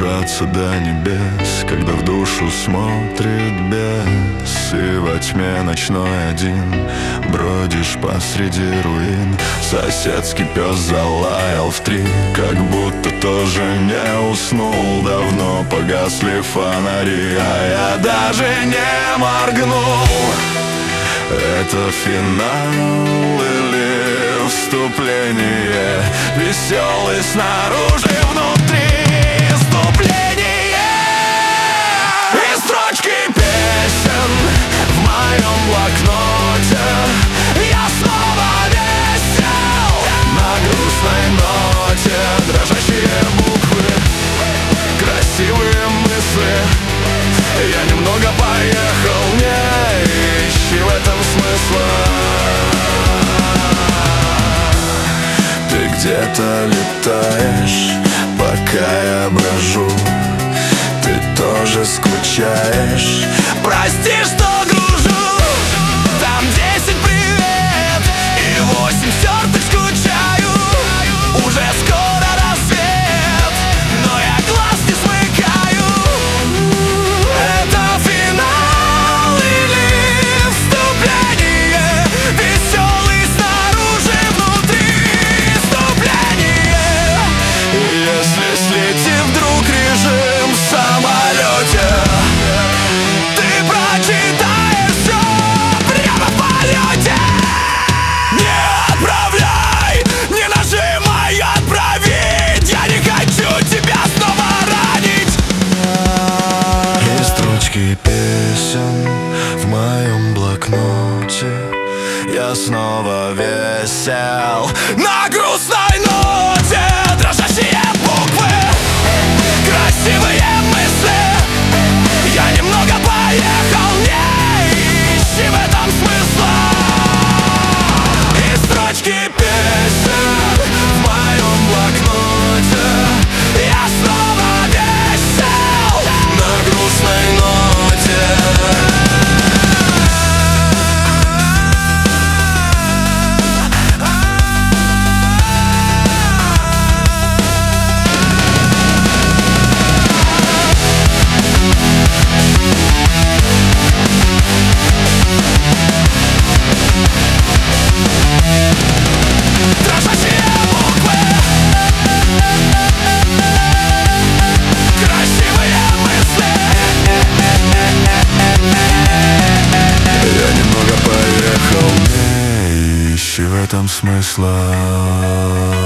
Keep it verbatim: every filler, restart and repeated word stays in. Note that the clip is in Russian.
добраться до небес, когда в душу смотрит бес. И во тьме ночной один бродишь посреди руин. Соседский пес залаял в три, как будто тоже не уснул. Давно погасли фонари, а я даже не моргнул. Это финал или вступление? Веселый снаружи, внутри вступление. И строчки песен в моем блокноте. Я снова весел на грустной ноте. Дрожащие буквы, красивые мысли. Я немного поехал, не ищи в этом смысла. Ты где-то летаешь, пока я брожу. Ты тоже скучаешь. Прости, что гружу. Там десять привет и восемь стертых скучаю. Уже скоро рассвет, но я глаз не смыкаю. Это финал или вступление? Веселый снаружи, внутри вступление. Если слетит вдруг режим в самолете, ты прочитаешь все прямо в полете. Не отправляй, не нажимай отправить. Я не хочу тебя снова ранить. И строчки песен в моем блокноте. Я снова весел на грустной ноте. Дрожащие буквы, красивые мысли. Я немного поехал, не ищи в этом смысла. И строчки песен в моем блокноте. Я снова весел на грустной ноте. Дрожащие буквы, красивые мысли. Я немного поехал, не ищи в этом смысла.